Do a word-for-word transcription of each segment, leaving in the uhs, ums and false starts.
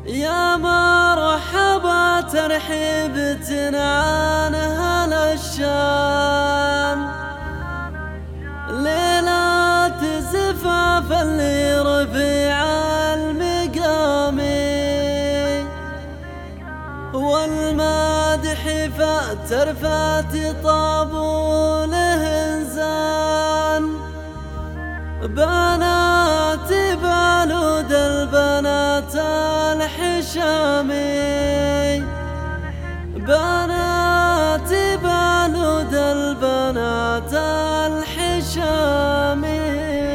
يا مرحبا ترحيب تنعان هلا الشام، ليلة زفاف اللي رفيع المقام، والمادح فترفات طابول هنزان، بنات بالود البنات الحشامي، بنات بالود البنات الحشامي.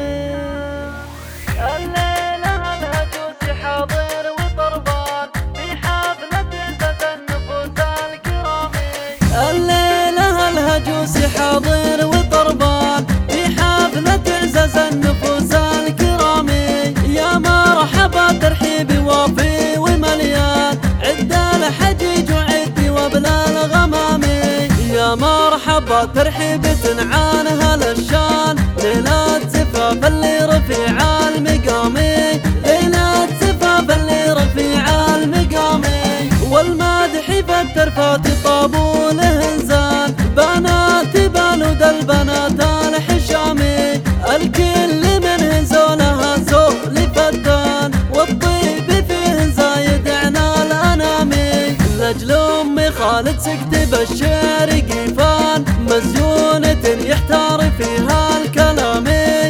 الليلة الهجوس حاضر وطربان في حفلة عزة النفوس الكرامي، الليلة الهجوس حاضر وطربان في حفلة عزة النفوس الكرامي، يا مرحبا ترحيبي وافي ومليان، عد الحجيج وعدي وبلا الغمامي، يا مرحبا ترحيبي تنعان هلا الشان، ليلة زفاف اللي رفيع المقامي، ليلة زفاف اللي رفيع المقامي، والمادح فترفات طابول هنزان، بنات بالود البنات الحشامي، الكل من هنزولها زول فتان، والطيب فيه زايد عنا الانامي، لاجل امي خالد سكت بالشعر قيفان، مزيونة يحتار فيها الكلام،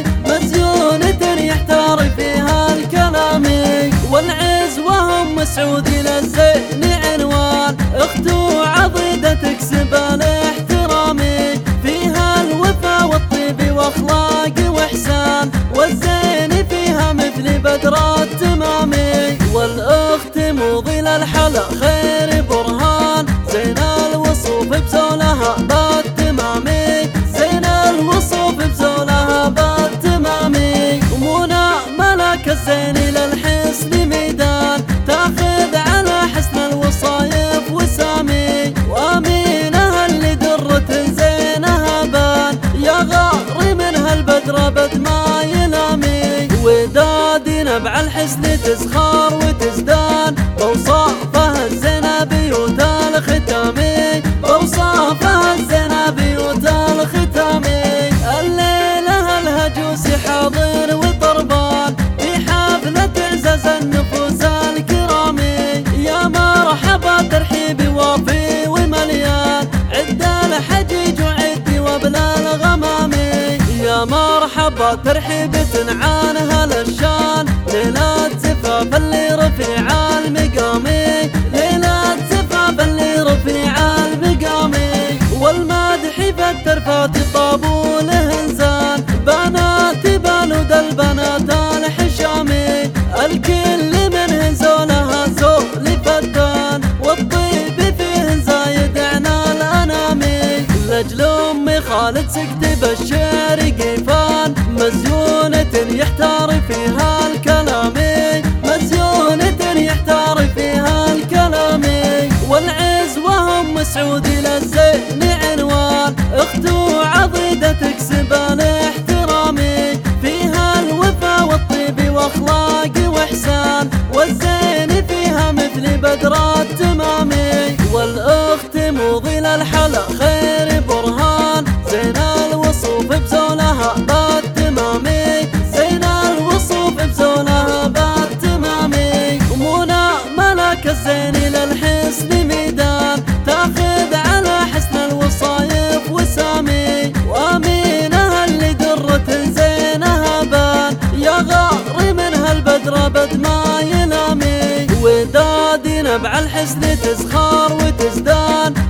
مزيونة يحتار فيها الكلام، والعز وهم سعودي للزين عنوان، اختو عضيدة تكسب الاحترام، فيها الوفا والطيب واخلاق واحسان، والزين فيها مثل بدر التمام، والاخت موضي للحلا خير برهان، زين الوصوف بزولها بالتمام، زين الوصوف بزولها بالتمام، ومنى ملك الزين للحسن ميدان، تاخذ على حسن الوصايف وسامي، وامينها اللي درة زينها بان، يا غار منها البدر بد ما يلامي، وداد نبع الحسن تزخار وتزدان، بوصافها الزنا بيوت الختامي، بوصافها الزنا بيوت الختامي، الليلة الهجوس حاضر وطربان في حفلة عزز النفوس الكرامي، يا مرحبا ترحيبي وافي ومليان، عد الحجيج وعدي وبلا الغمامي، يا مرحبا ترحيبي تنعان هلا الشان، ليلة زفاف اللي رفيع المقامي، ليلة زفاف اللي رفيع المقامي، والمادح فترفات طابول هنزان، بنات بالود البنات الحشامي، الكل من هنزولها زول فتان، والطيب فيه زايد عنا الانامي، لاجل امي خالد سكت بالشعر قيفان، مزيونة يحتار فيها الكلام، مزيونة يحتار فيها الكلام، والعز وهم سعودي للزين عنوان، اختو عضيدة تكسب الاحترام، فيها الوفا والطيب واخلاق واحسان، والزين فيها مثل بدر التمام، والاخت موضي للحلا خير برهان، زين الوصوف بزولها بالتمام، زين الوصوف بزولها بالتمام، ومنى ملك الزين للحسن ميدان، تاخذ على حسن الوصايف وسامي، وامينها اللي درة زينها بان، يا غار منها البدر بد ما يلامي، وداد نبع الحسن تزخار وتزدان،